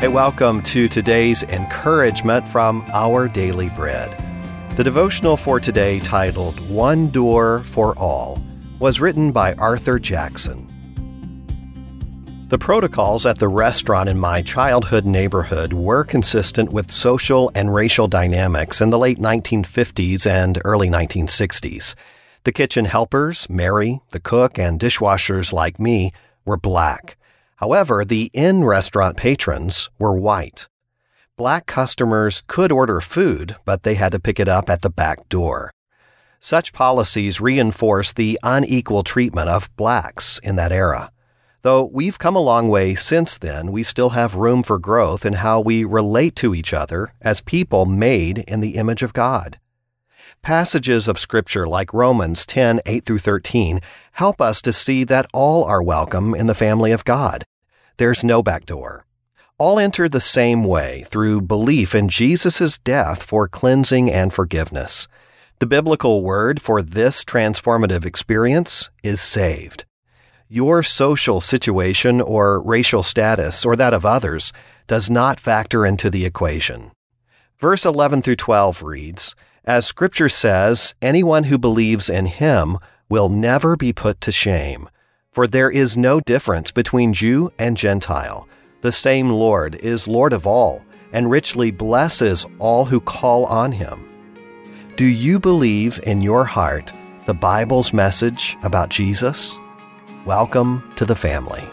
Hey, welcome to today's encouragement from Our Daily Bread. The devotional for today, titled One Door for All, was written by Arthur Jackson. The protocols at the restaurant in my childhood neighborhood were consistent with social and racial dynamics in the late 1950s and early 1960s. The kitchen helpers, Mary, the cook, and dishwashers like me were black. However, the in-restaurant patrons were white. Black customers could order food, but they had to pick it up at the back door. Such policies reinforced the unequal treatment of blacks in that era. Though we've come a long way since then, we still have room for growth in how we relate to each other as people made in the image of God. Passages of Scripture like Romans 10:8-13 help us to see that all are welcome in the family of God. There's no back door. All enter the same way, through belief in Jesus' death for cleansing and forgiveness. The biblical word for this transformative experience is saved. Your social situation or racial status or that of others does not factor into the equation. Verse 11-12 reads, "As Scripture says, anyone who believes in him will never be put to shame. For there is no difference between Jew and Gentile. The same Lord is Lord of all, and richly blesses all who call on him." Do you believe in your heart the Bible's message about Jesus? Welcome to the family.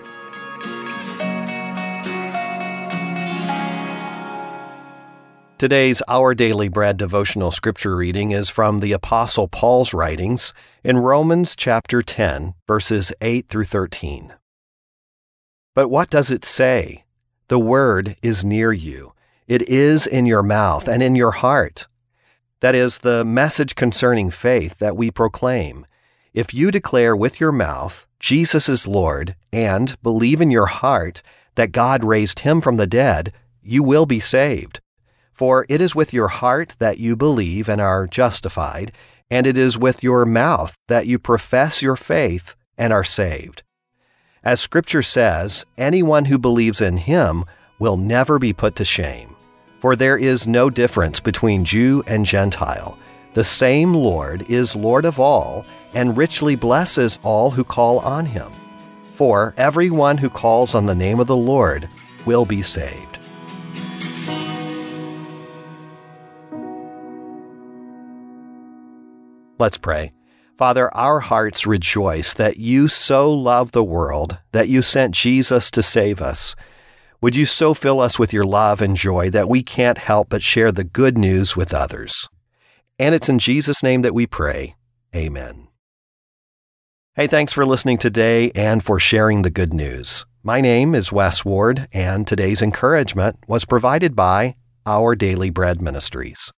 Today's Our Daily Bread devotional scripture reading is from the Apostle Paul's writings in Romans chapter 10, verses 8-13. But what does it say? The word is near you. It is in your mouth and in your heart. That is the message concerning faith that we proclaim. If you declare with your mouth Jesus is Lord and believe in your heart that God raised him from the dead, you will be saved. For it is with your heart that you believe and are justified, and it is with your mouth that you profess your faith and are saved. As Scripture says, anyone who believes in him will never be put to shame. For there is no difference between Jew and Gentile. The same Lord is Lord of all, and richly blesses all who call on him. For everyone who calls on the name of the Lord will be saved. Let's pray. Father, our hearts rejoice that you so love the world that you sent Jesus to save us. Would you so fill us with your love and joy that we can't help but share the good news with others? And it's in Jesus' name that we pray. Amen. Hey, thanks for listening today and for sharing the good news. My name is Wes Ward, and today's encouragement was provided by Our Daily Bread Ministries.